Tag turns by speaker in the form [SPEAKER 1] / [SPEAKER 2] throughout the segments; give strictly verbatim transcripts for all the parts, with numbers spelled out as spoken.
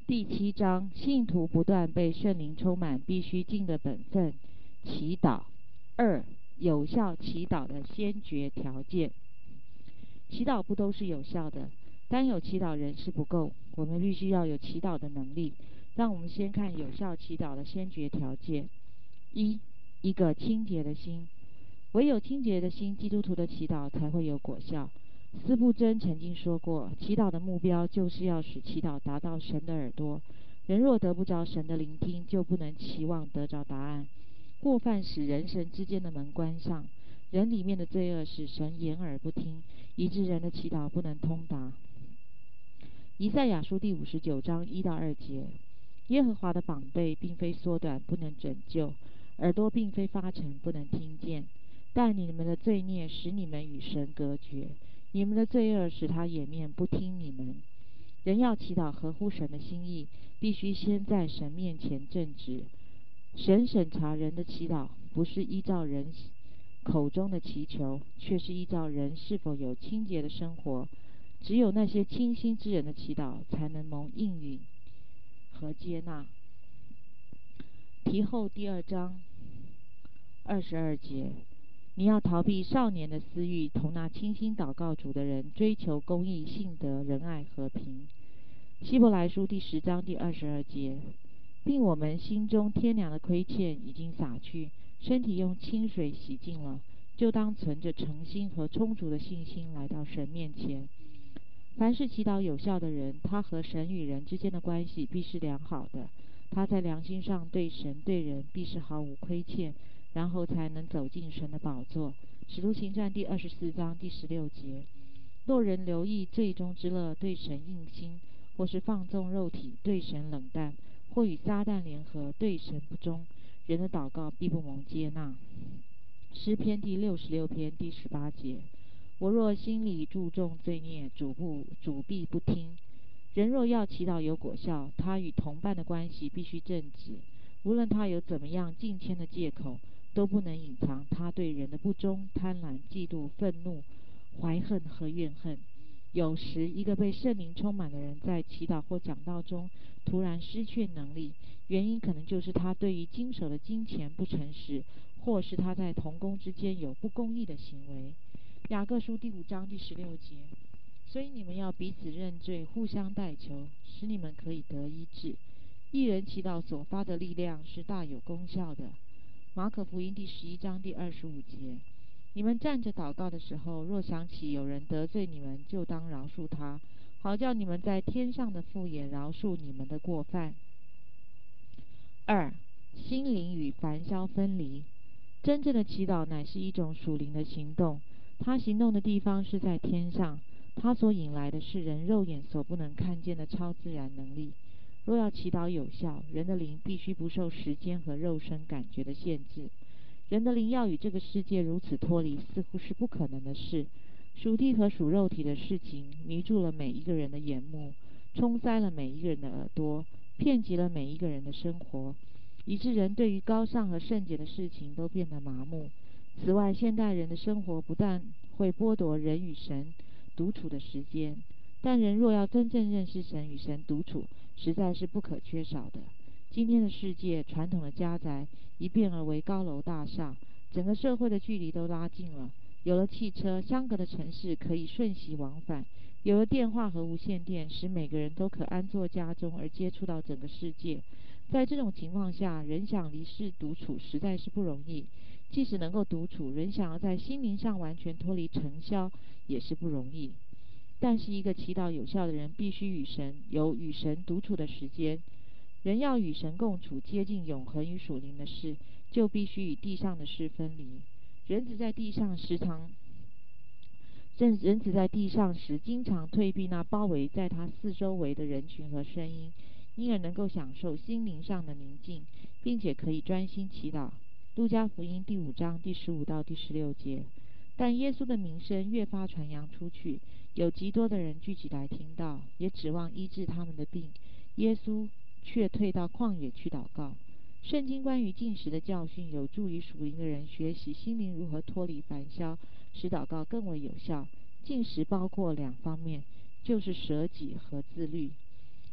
[SPEAKER 1] 第七章，信徒不断被圣灵充满，必须尽的本分。祈祷。二、有效祈祷的先决条件。祈祷不都是有效的，单有祈祷人是不够，我们必须要有祈祷的能力。让我们先看有效祈祷的先决条件。一、一个清洁的心。唯有清洁的心，基督徒的祈祷才会有果效。司布真曾经说过，祈祷的目标就是要使祈祷达到神的耳朵。人若得不着神的聆听，就不能期望得着答案。过犯使人神之间的门关上，人里面的罪恶使神掩耳不听，以致人的祈祷不能通达。以赛亚书第五十九章一到二节，耶和华的膀臂并非缩短，不能拯救；耳朵并非发沉，不能听见。但你们的罪孽使你们与神隔绝，你们的罪恶使他掩面不听你们。人要祈祷合乎神的心意，必须先在神面前正直。神审查人的祈祷，不是依照人口中的祈求，却是依照人是否有清洁的生活。只有那些清心之人的祈祷，才能蒙应允和接纳。提后第二章二十二节，你要逃避少年的私欲，同那清心祷告主的人，追求公义、信德、仁爱、和平。希伯来书第十章第二十二节，并我们心中天良的亏欠已经洒去，身体用清水洗净了，就当存着诚心和充足的信心来到神面前。凡是祈祷有效的人，他和神与人之间的关系必是良好的，他在良心上对神对人必是毫无亏欠，然后才能走进神的宝座。使徒行传第二十四章第十六节，若人留意罪中之乐，对神硬心，或是放纵肉体，对神冷淡，或与撒旦联合，对神不忠，人的祷告必不蒙接纳。诗篇第六十六篇第十八节，我若心里注重罪孽，主不主必不听。人若要祈祷有果效，他与同伴的关系必须正直。无论他有怎么样敬虔的借口，都不能隐藏他对人的不忠、贪婪、嫉妒、愤怒、怀恨和怨恨。有时，一个被圣灵充满的人，在祈祷或讲道中突然失去能力，原因可能就是他对于经手的金钱不诚实，或是他在同工之间有不公义的行为。雅各书第五章第十六节，所以你们要彼此认罪，互相代求，使你们可以得医治。一人祈祷所发的力量是大有功效的。马可福音第十一章第二十五节，你们站着祷告的时候，若想起有人得罪你们，就当饶恕他，好叫你们在天上的父也饶恕你们的过犯。二、心灵与凡消分离。真正的祈祷乃是一种属灵的行动，它行动的地方是在天上，它所引来的是人肉眼所不能看见的超自然能力。若要祈祷有效，人的灵必须不受时间和肉身感觉的限制。人的灵要与这个世界如此脱离，似乎是不可能的事。属地和属肉体的事情迷住了每一个人的眼目，冲塞了每一个人的耳朵，遍及了每一个人的生活，以致人对于高尚和圣洁的事情都变得麻木。此外，现代人的生活不但会剥夺人与神独处的时间，但人若要真正认识神与神独处，实在是不可缺少的。今天的世界，传统的家宅一变而为高楼大厦，整个社会的距离都拉近了。有了汽车，相隔的城市可以瞬息往返；有了电话和无线电，使每个人都可安坐家中而接触到整个世界。在这种情况下，人想离世独处实在是不容易。即使能够独处，人想要在心灵上完全脱离尘嚣，也是不容易。但是，一个祈祷有效的人，必须与神有与神独处的时间。人要与神共处，接近永恒与属灵的事，就必须与地上的事分离。人子在地上时常，人人子在地上时，经常退避那包围在他四周围的人群和声音，因而能够享受心灵上的宁静，并且可以专心祈祷。路加福音第五章第十五到第十六节。但耶稣的名声越发传扬出去，有极多的人聚集来听到，也指望医治他们的病。耶稣却退到旷野去祷告。圣经关于禁食的教训，有助于属灵的人学习心灵如何脱离烦嚣，使祷告更为有效。禁食包括两方面，就是舍己和自律。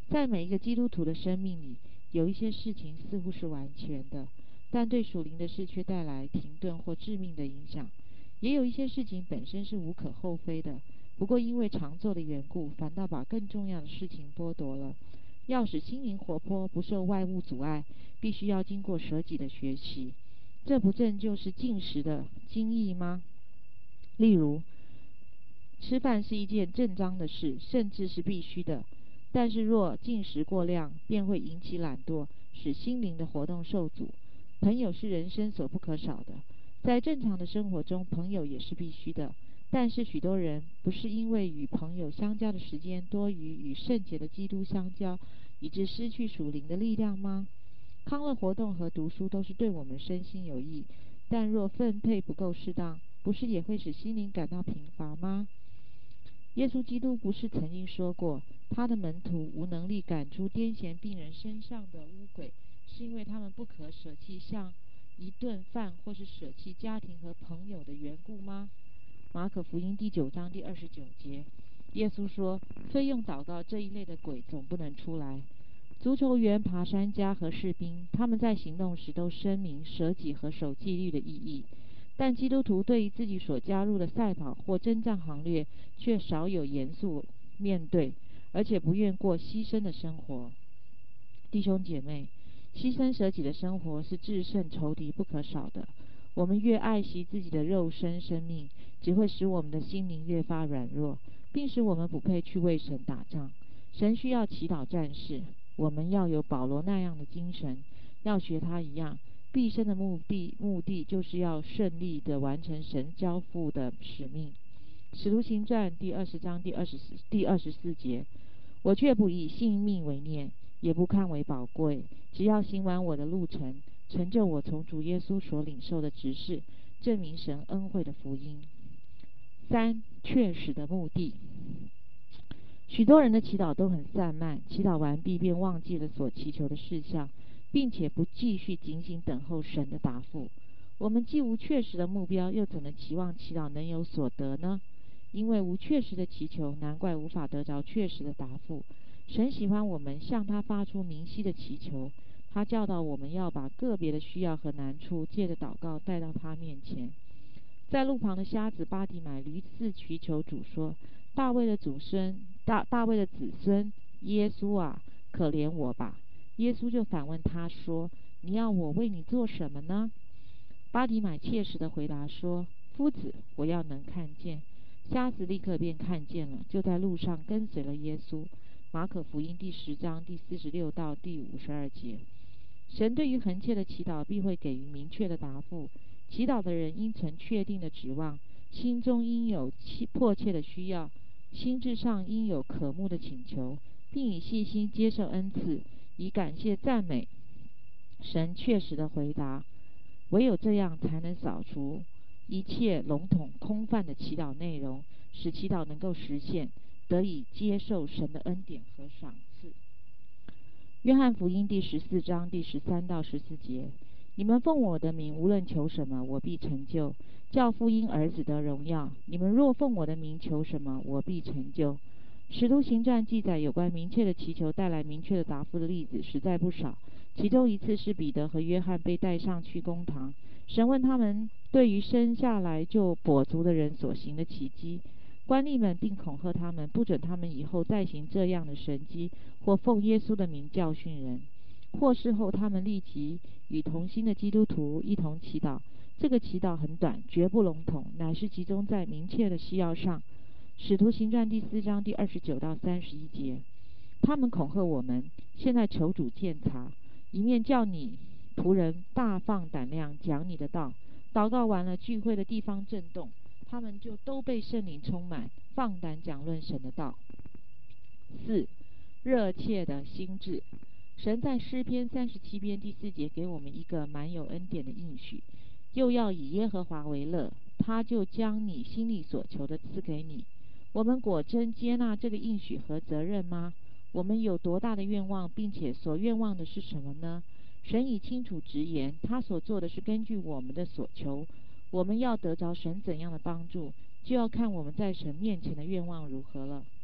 [SPEAKER 1] 在每一个基督徒的生命里，有一些事情似乎是完全的，但对属灵的事却带来停顿或致命的影响；也有一些事情本身是无可厚非的，不过因为常做的缘故，反倒把更重要的事情剥夺了。要使心灵活泼，不受外物阻碍，必须要经过舍己的学习。这不正就是进食的精义吗？例如，吃饭是一件正当的事，甚至是必须的。但是若进食过量，便会引起懒惰，使心灵的活动受阻。朋友是人生所不可少的，在正常的生活中，朋友也是必须的。但是许多人不是因为与朋友相交的时间多于与圣洁的基督相交，以致失去属灵的力量吗？康乐活动和读书都是对我们身心有益，但若分配不够适当，不是也会使心灵感到贫乏吗？耶稣基督不是曾经说过，他的门徒无能力赶出癫痫病人身上的污鬼，是因为他们不可舍弃像一顿饭或是舍弃家庭和朋友的缘故吗？马可福音第九章第二十九节，耶稣说，非用祷告这一类的鬼总不能出来。足球员、爬山家和士兵，他们在行动时都声明舍己和守纪律的意义，但基督徒对于自己所加入的赛跑或征战行列，却少有严肃面对，而且不愿过牺牲的生活。弟兄姐妹，牺牲舍己的生活是制胜仇敌不可少的。我们越爱惜自己的肉身生命，只会使我们的心灵越发软弱，并使我们不配去为神打仗。神需要祈祷战士，我们要有保罗那样的精神，要学他一样。毕生的目的目的就是要顺利地完成神交付的使命。使徒行传第二十章第二十四第二十四节，我却不以性命为念，也不看为宝贵，只要行完我的路程，成就我从主耶稣所领受的职事，证明神恩惠的福音。三、确实的目的。许多人的祈祷都很散漫，祈祷完毕便忘记了所祈求的事项，并且不继续警醒等候神的答复。我们既无确实的目标，又怎能期望祈祷能有所得呢？因为无确实的祈求，难怪无法得着确实的答复。神喜欢我们向他发出明晰的祈求，他教导我们要把个别的需要和难处借着祷告带到他面前。在路旁的瞎子巴底买驴次祈求主说：大卫的祖孙，大大卫的子孙耶稣啊，可怜我吧！耶稣就反问他说：你要我为你做什么呢？巴底买切实的回答说：夫子，我要能看见。瞎子立刻便看见了，就在路上跟随了耶稣。马可福音第十章第四十六到第五十二节。神对于恒切的祈祷必会给予明确的答复。祈祷的人应曾确定的指望，心中应有迫切的需要，心智上应有渴慕的请求，并以信心接受恩赐，以感谢赞美神确实的回答。唯有这样，才能扫除一切笼统空泛的祈祷内容，使祈祷能够实现，得以接受神的恩典和赏赐。约翰福音第十四章第十三到十四节：你们奉我的名无论求什么，我必成就，叫父因儿子得荣耀。你们若奉我的名求什么，我必成就。使徒行传记载有关明确的祈求带来明确的答复的例子实在不少，其中一次是彼得和约翰被带上去公堂，审问他们对于生下来就跛足的人所行的奇迹。官吏们并恐吓他们，不准他们以后再行这样的神迹，或奉耶稣的名教训人。获释后，他们立即与同心的基督徒一同祈祷。这个祈祷很短，绝不笼统，乃是集中在明确的需要上。使徒行传第四章第二十九到三十一节，他们恐吓我们，现在求主鉴察，一面叫你仆人大放胆量讲你的道。祷告完了，聚会的地方震动，他们就都被圣灵充满，放胆讲论神的道。四、热切的心志。神在诗篇三十七篇第四节给我们一个满有恩典的应许，又要以耶和华为乐，他就将你心里所求的赐给你。我们果真接纳这个应许和责任吗？我们有多大的愿望，并且所愿望的是什么呢？神已清楚直言，他所做的是根据我们的所求。我们要得着神怎样的帮助，就要看我们在神面前的愿望如何了。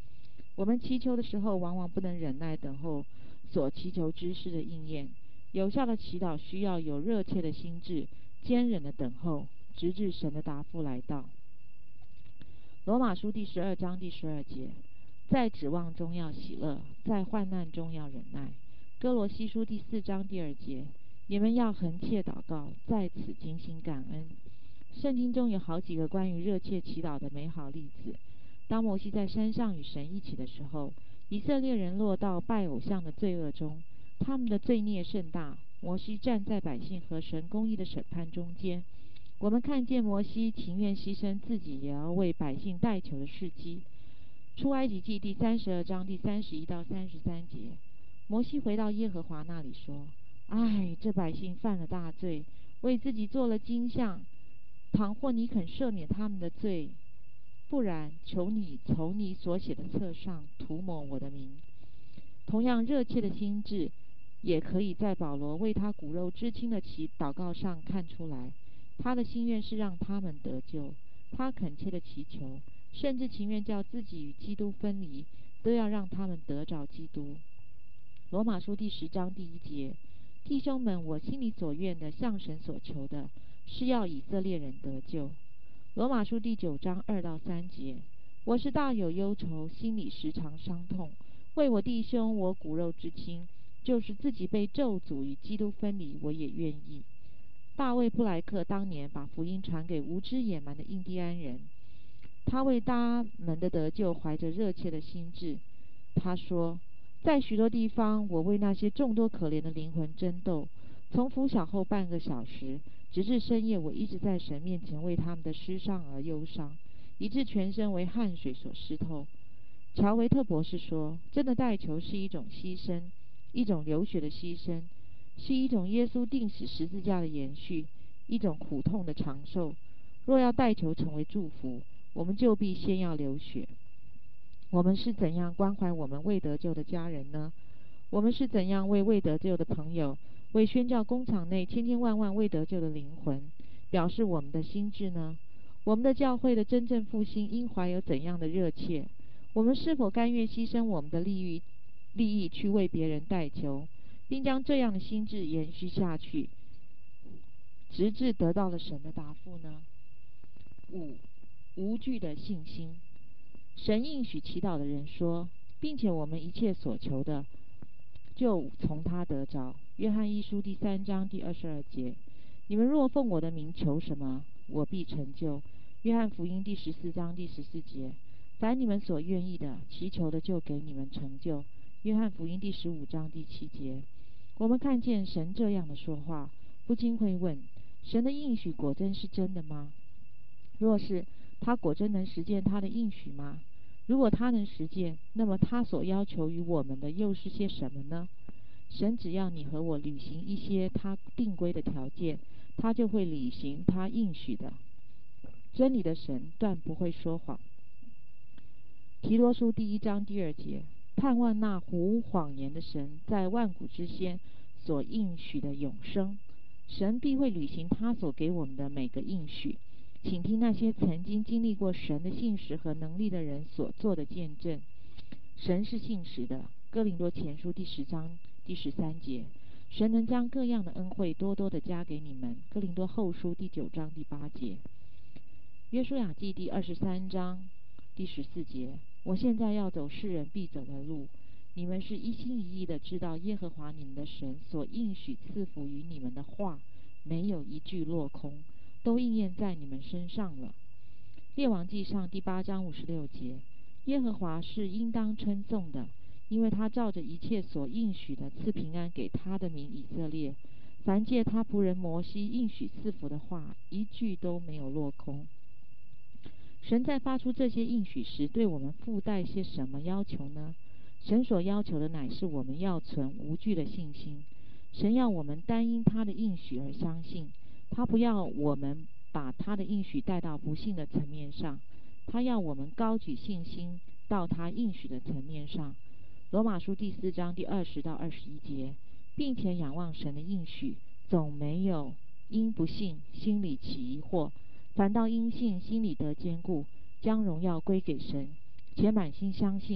[SPEAKER 1] 我们祈求的时候，往往不能忍耐等候所祈求之事的应验。有效的祈祷需要有热切的心智，坚忍的等候，直至神的答复来到。罗马书第十二章第十二节，在指望中要喜乐，在患难中要忍耐。哥罗西书第四章第二节，你们要恒切祷告，在此精心感恩。圣经中有好几个关于热切祈祷的美好例子。当摩西在山上与神一起的时候，以色列人落到拜偶像的罪恶中，他们的罪孽甚大。摩西站在百姓和神公义的审判中间。我们看见摩西情愿牺牲自己，也要为百姓代求的事迹。出埃及记第三十二章第三十一到三十三节，摩西回到耶和华那里说：唉，这百姓犯了大罪，为自己做了金像。倘或你肯赦免他们的罪，不然，求你从你所写的册上涂抹我的名。同样热切的心志，也可以在保罗为他骨肉至亲的祈祷告上看出来。他的心愿是让他们得救，他恳切的祈求，甚至情愿叫自己与基督分离，都要让他们得着基督。罗马书第十章第一节，弟兄们，我心里所愿的，向神所求的，是要以色列人得救。罗马书第九章二到三节，我是大有忧愁，心里时常伤痛，为我弟兄，我骨肉之亲，就是自己被咒诅与基督分离，我也愿意。大卫布莱克当年把福音传给无知野蛮的印第安人，他为他们的得救怀着热切的心志。他说，在许多地方，我为那些众多可怜的灵魂争斗，从拂晓后半个小时直至深夜，我一直在神面前为他们的失丧而忧伤，以致全身为汗水所湿透。乔维特博士说，真的代求是一种牺牲，一种流血的牺牲，是一种耶稣钉死十字架的延续，一种苦痛的长寿。若要代求成为祝福，我们就必先要流血。我们是怎样关怀我们未得救的家人呢？我们是怎样为未得救的朋友，为宣教工厂内千千万万未得救的灵魂表示我们的心志呢？我们的教会的真正复兴应怀有怎样的热切？我们是否甘愿牺牲我们的利益利益去为别人代求，并将这样的心志延续下去，直至得到了神的答复呢？五、无惧的信心。神应许祈祷的人说，并且我们一切所求的，就从他得着。约翰一书第三章第二十二节，你们若奉我的名求什么，我必成就。约翰福音第十四章第十四节，凡你们所愿意的，祈求的就给你们成就。约翰福音第十五章第七节，我们看见神这样的说话，不禁会问：神的应许果真是真的吗？若是，他果真能实践他的应许吗？如果他能实践，那么他所要求于我们的又是些什么呢？神只要你和我履行一些他定规的条件，他就会履行他应许的。真理的神断不会说谎。提多书第一章第二节，盼望那无谎言的神在万古之先所应许的永生，神必会履行他所给我们的每个应许。请听那些曾经经历过神的信实和能力的人所做的见证。神是信实的，哥林多前书第十章第十三节，神能将各样的恩惠多多的加给你们。哥林多后书第九章第八节，约书亚记第二十三章第十四节，我现在要走世人必走的路，你们是一心一意的知道耶和华你们的神所应许赐福于你们的话，没有一句落空，都应验在你们身上了。列王记上第八章五十六节，耶和华是应当称颂的，因为他照着一切所应许的赐平安给他的民以色列。凡借他仆人摩西应许赐福的话，一句都没有落空。神在发出这些应许时，对我们附带些什么要求呢？神所要求的乃是我们要存无惧的信心。神要我们单因他的应许而相信，他不要我们把他的应许带到不幸的层面上，他要我们高举信心到他应许的层面上。罗马书第四章第二十到二十一节，并且仰望神的应许，总没有因不信心里起疑惑，反倒因信心里得坚固，将荣耀归给神，且满心相信，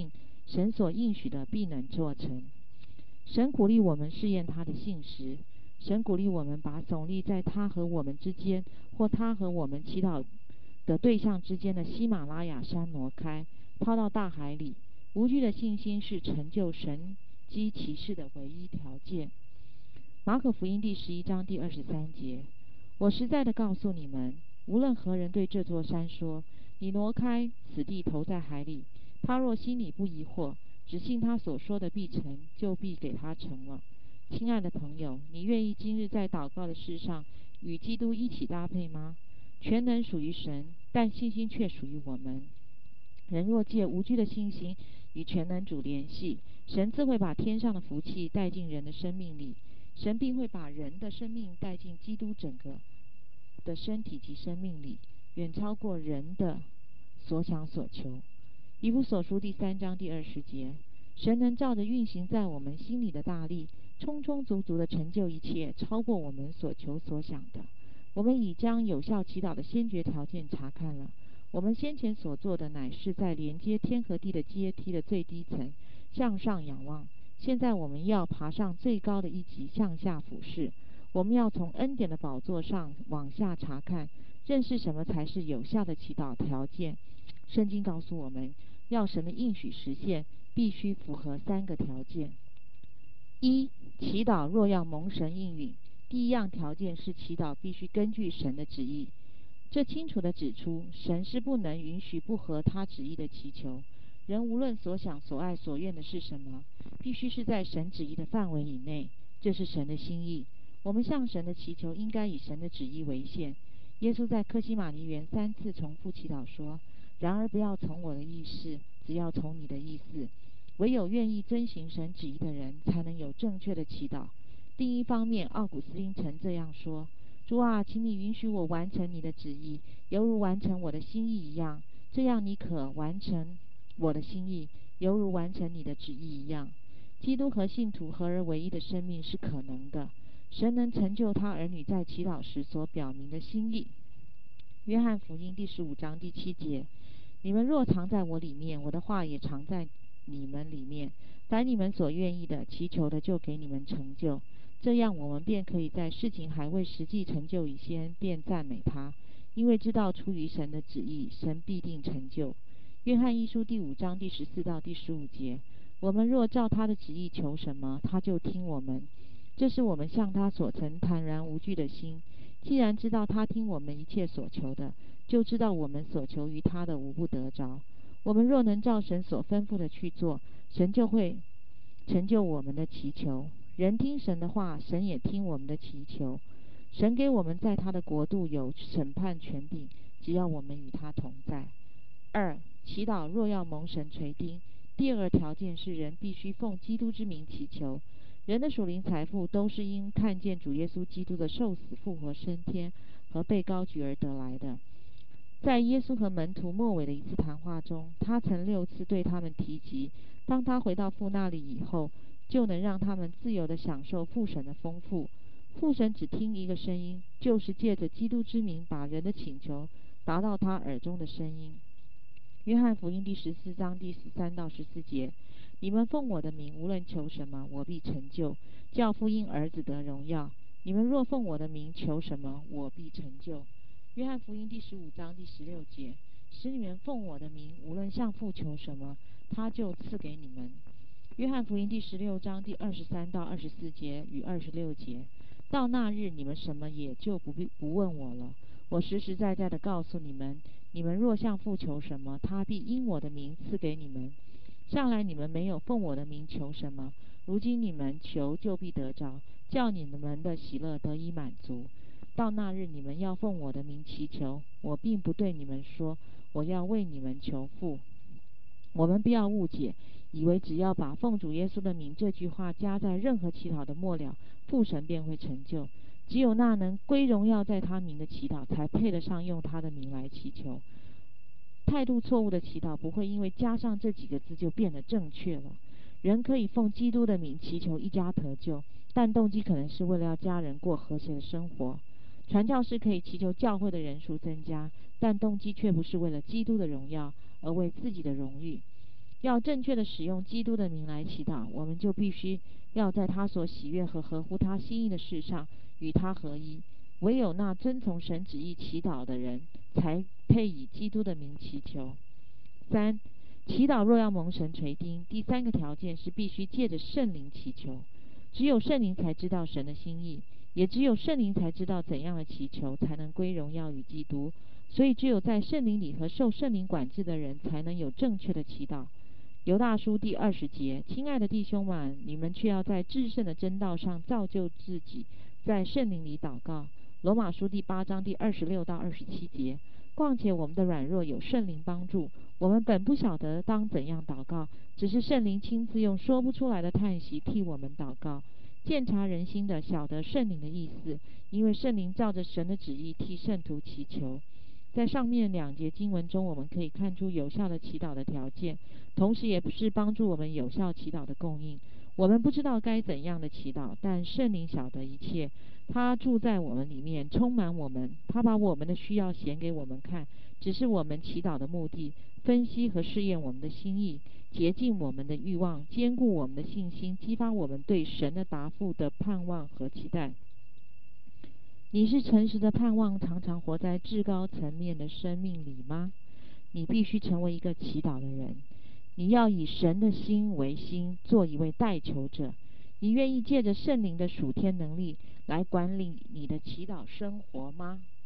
[SPEAKER 1] 神所应许的必能做成。神鼓励我们试验他的信实，神鼓励我们把耸立在他和我们之间，或他和我们祈祷的对象之间的喜马拉雅山挪开，抛到大海里。无惧的信心是成就神迹奇事的唯一条件。马可福音第十一章第二十三节：我实在的告诉你们，无论何人对这座山说，你挪开此地投在海里，他若心里不疑惑，只信他所说的必成，就必给他成了。亲爱的朋友，你愿意今日在祷告的事上与基督一起搭配吗？全能属于神，但信心却属于我们。人若借无惧的信心与全能主联系，神自会把天上的福气带进人的生命里，神并会把人的生命带进基督整个的身体及生命里，远超过人的所想所求。以弗所书第三章第二十节：神能照着运行在我们心里的大力，充充足足的成就一切，超过我们所求所想的。我们已将有效祈祷的先决条件查看了。我们先前所做的，乃是在连接天和地的阶梯的最低层向上仰望。现在我们要爬上最高的一级，向下俯视。我们要从恩典的宝座上往下查看，认识什么才是有效的祈祷条件。圣经告诉我们，要神的应许实现，必须符合三个条件。一、祈祷若要蒙神应允，第一样条件是祈祷必须根据神的旨意。这清楚地指出，神是不能允许不合他旨意的祈求。人无论所想所爱所愿的是什么，必须是在神旨意的范围以内，这是神的心意。我们向神的祈求应该以神的旨意为限。耶稣在客西马尼园三次重复祈祷说：然而不要从我的意思，只要从你的意思。唯有愿意遵行神旨意的人，才能有正确的祈祷。另一方面，奥古斯丁曾这样说：主啊，请你允许我完成你的旨意，犹如完成我的心意一样，这样你可完成我的心意，犹如完成你的旨意一样。基督和信徒合而为一的生命是可能的，神能成就他儿女在祈祷时所表明的心意。约翰福音第十五章第七节：你们若藏在我里面，我的话也藏在你们里面，凡你们所愿意的，祈求的就给你们成就。这样我们便可以在事情还未实际成就以前，便赞美他，因为知道出于神的旨意，神必定成就。约翰一书第五章第十四到第十五节：我们若照他的旨意求什么，他就听我们。这是我们向他所曾坦然无惧的心。既然知道他听我们一切所求的，就知道我们所求于他的无不得着。我们若能照神所吩咐的去做，神就会成就我们的祈求。人听神的话，神也听我们的祈求。神给我们在他的国度有审判权柄，只要我们与他同在。二、祈祷若要蒙神垂听，第二个条件是人必须奉基督之名祈求。人的属灵财富都是因看见主耶稣基督的受死复活升天和被高举而得来的。在耶稣和门徒末尾的一次谈话中，他曾六次对他们提及，当他回到父那里以后，就能让他们自由地享受父神的丰富。父神只听一个声音，就是借着基督之名把人的请求达到他耳中的声音。约翰福音第十四章第十三到十四节：你们奉我的名无论求什么，我必成就，叫父因儿子得荣耀。你们若奉我的名求什么，我必成就。约翰福音第十五章第十六节：使你们奉我的名无论向父求什么，他就赐给你们。约翰福音第十六章第二十三到二十四节与二十六节：到那日，你们什么也就不必不问我了。我实实在在的告诉你们，你们若向父求什么，他必因我的名赐给你们。向来你们没有奉我的名求什么，如今你们求就必得着，叫你们的喜乐得以满足。到那日，你们要奉我的名祈求，我并不对你们说，我要为你们求父。我们不要误解，以为只要把奉主耶稣的名这句话加在任何祈祷的末了，父神便会成就。只有那能归荣耀在他名的祈祷，才配得上用他的名来祈求。态度错误的祈祷不会因为加上这几个字就变得正确了。人可以奉基督的名祈求一家得救，但动机可能是为了要家人过和谐的生活。传教士可以祈求教会的人数增加，但动机却不是为了基督的荣耀，而为自己的荣誉。 要正确的使用基督的名来祈祷，我们就必须要在他所喜悦和合乎他心意的事上与他合一。唯有那遵从神旨意祈祷的人，才配以基督的名祈求。三、祈祷若要蒙神垂听，第三个条件是必须借着圣灵祈求。只有圣灵才知道神的心意，也只有圣灵才知道怎样的祈求才能归荣耀与基督。所以只有在圣灵里和受圣灵管制的人，才能有正确的祈祷。犹大书第二十节，亲爱的弟兄们，你们却要在至圣的真道上造就自己，在圣灵里祷告。罗马书第八章第二十六到二十七节，况且我们的软弱有圣灵帮助，我们本不晓得当怎样祷告，只是圣灵亲自用说不出来的叹息替我们祷告。鉴察人心的晓得圣灵的意思，因为圣灵照着神的旨意替圣徒祈求。在上面两节经文中，我们可以看出有效的祈祷的条件，同时也是帮助我们有效祈祷的供应。我们不知道该怎样的祈祷，但圣灵晓得一切，他住在我们里面，充满我们，他把我们的需要显给我们看，只是我们祈祷的目的，分析和试验我们的心意，洁净我们的欲望，坚固我们的信心，激发我们对神的答复的盼望和期待。你是诚实的盼望，常常活在至高层面的生命里吗？你必须成为一个祈祷的人。你要以神的心为心，做一位代求者。你愿意借着圣灵的属天能力来管理你的祈祷生活吗？